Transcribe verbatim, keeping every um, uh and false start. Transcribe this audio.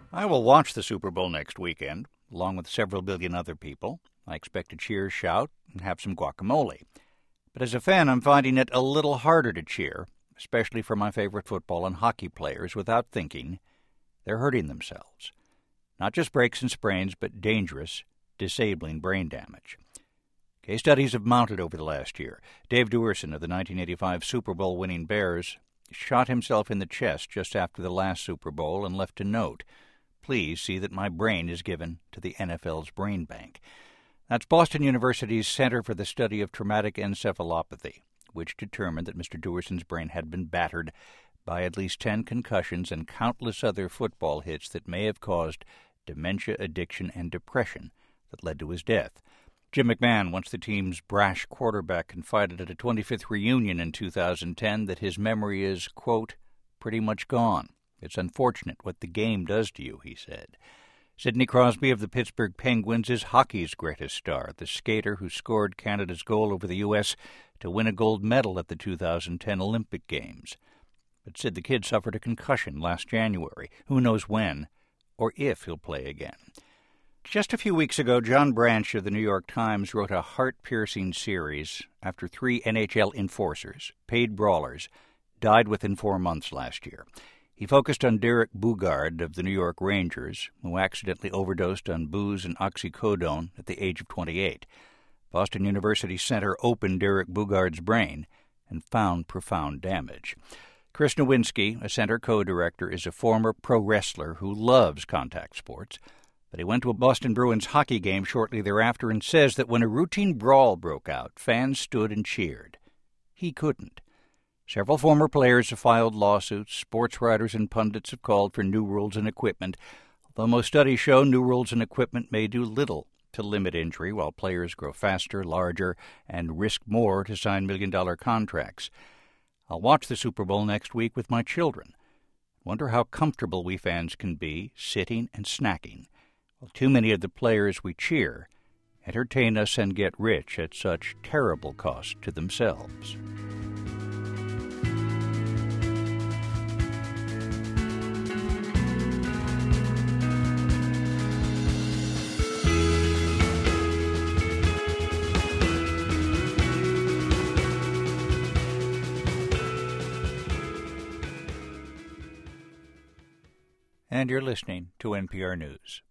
I will watch the Super Bowl next weekend, along with several billion other people. I expect to cheer, shout, and have some guacamole. But as a fan, I'm finding it a little harder to cheer, especially for my favorite football and hockey players, without thinking they're hurting themselves. Not just breaks and sprains, but dangerous, disabling brain damage. Case studies have mounted over the last year. Dave Duerson of the nineteen eighty-five Super Bowl winning Bears shot himself in the chest just after the last Super Bowl and left a note. Please see that my brain is given to the N F L's brain bank. That's Boston University's Center for the Study of Traumatic Encephalopathy, which determined that Mister Duerson's brain had been battered by at least ten concussions and countless other football hits that may have caused dementia, addiction, and depression that led to his death. Jim McMahon, once the team's brash quarterback, confided at a twenty-fifth reunion in two thousand ten that his memory is, quote, pretty much gone. It's unfortunate what the game does to you, he said. Sidney Crosby of the Pittsburgh Penguins is hockey's greatest star, the skater who scored Canada's goal over the U S to win a gold medal at the two thousand ten Olympic Games. But Sid the Kid suffered a concussion last January. Who knows when or if he'll play again. Just a few weeks ago, John Branch of the New York Times wrote a heart-piercing series after three N H L enforcers, paid brawlers, died within four months last year. He focused on Derek Boogaard of the New York Rangers, who accidentally overdosed on booze and oxycodone at the age of twenty-eight. Boston University Center opened Derek Boogaard's brain and found profound damage. Chris Nowinski, a center co-director, is a former pro wrestler who loves contact sports, but he went to a Boston Bruins hockey game shortly thereafter and says that when a routine brawl broke out, fans stood and cheered. He couldn't. Several former players have filed lawsuits. Sports writers and pundits have called for new rules and equipment, although most studies show new rules and equipment may do little to limit injury while players grow faster, larger, and risk more to sign million-dollar contracts. I'll watch the Super Bowl next week with my children. Wonder how comfortable we fans can be sitting and snacking, while too many of the players we cheer entertain us and get rich at such terrible cost to themselves. And you're listening to N P R News.